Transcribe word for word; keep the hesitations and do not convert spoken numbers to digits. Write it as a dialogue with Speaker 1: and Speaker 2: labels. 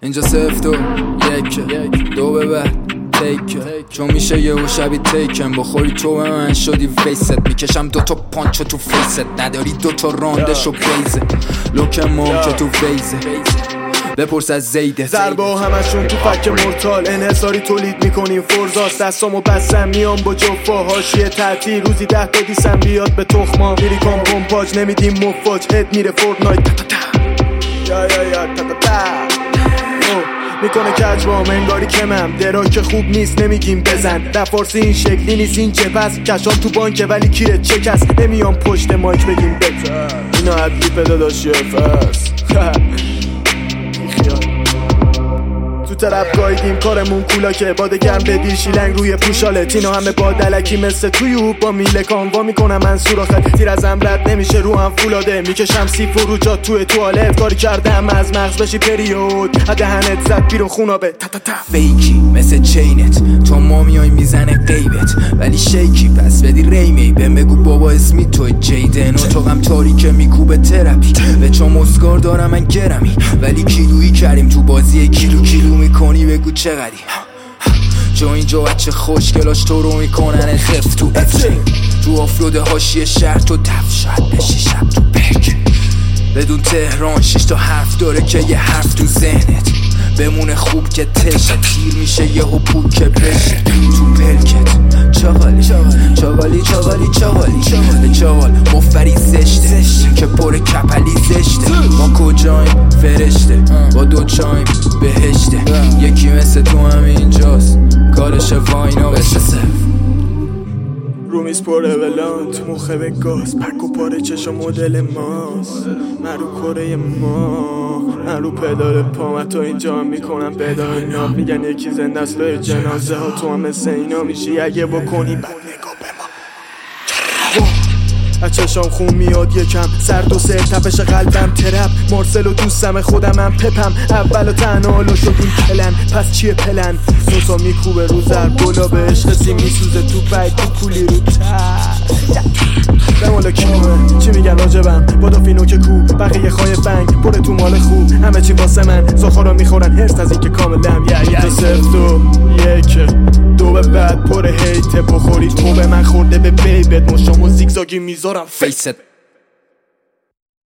Speaker 1: اینجا سفت و یک دو به بعد تیک، چون میشه یه و شبی تیکم بخوری تو به من شدی فیست. میکشم دوتا پانچو تو فیست، نداری دوتا راندش و بیزه لوکم که تو فیزه. بپرس از زیده
Speaker 2: ضربه همشون تو فک مرتال، انحصاری تولید میکنیم فرزاست. دستامو بستم میام با جفا حاشیه تعطیل، روزی ده تا دیسم بیاد به تخما. میری کام پمپاج نمیدیم مفاج، هد میره فورتنایت تا تا تا یا یا یا تا تا تا میکنه کجبام انگاری کمم. دراک خوب نیست نمیگیم بزن، در فارسی این شکلی نیست این چه پس. کشان تو بانکه ولی کیره چکست، نمیام پشت مایک بگیم بزن. اینا عدلی پدا داشت یه فس تو طرف گایدیم کارمون کولاکه. باده گرم بدیر شیلنگ روی پوشاله، تینا همه با دلکی مثل تویو با میله کانوا میکنم من سوراخت. تیر از رد نمیشه رو هم فولاده، میکشم سی فروجات توی توالت. کاری کردم از مغز بشی پریود، دهنت زد بیرون خونابه تا تا تا.
Speaker 1: فیکی مثل چینت تو ما میای میزنه غیبت ولی شیکی، پس بدی ریمی بهم بگو بابا اسمی توی جیدن. اتاقم تاریکه میکوبه ترپی، به چام اسکار دارم من گرمی ولی کیلویی کردیم تو بازی کیلو کیلو میکنی بگو چقدی. جو اینجا بچه خوشگلاش تو رو میکنن خف تو افرین، تو آفرود هاشی شهر تو دف شاید بشی شب تو بک. بدون تهران شش تا حرف داره که یه حرف تو ذهنت بمونه خوب که تشه، تیر میشه یه هپوک که بشه تو پلکت. چاقالی چاقالی چاقالی چاقالی چاقال مفری زشته که پر کپلی زشته. ما کجاییم فرشته با دو چایم بهشته، یکی مثل تو هم اینجاست کارش واینا بشه صف.
Speaker 2: رومیز پره ولانت مخه به گاز، پک و پاره چشم مدل ماست. من رو کره ما، من رو پدال پا، تو اینجا هم میکنم بدای ناب. میگن یکی زنده است لای جنازه ها، تو هم مثل اینا میشی اگه بکنی بد نگاه به ما. از چشام خون میاد یکم، سرد و سر تپش قلبم ترپ. مارسل و دوستم خودم هم پپم، اول و تنها شدیم پلن پس چیه پلن. سوسا میکوبه رو زرد گلا به عشق سی میسوزه تو پید تو کولی رو تر. بمالا کیلوه چی میگن راجبم، بادا فینو که کو بقیه خواهی بنگ پره تو مال خوب. همه چی واسه من زخارا میخورن هرس از این که کاملم یه یه سفت و یک دو به بعد پر هیته. بخوری تو به من خورده به بیبت مشامو زیگزاگی میذارم
Speaker 1: فیست.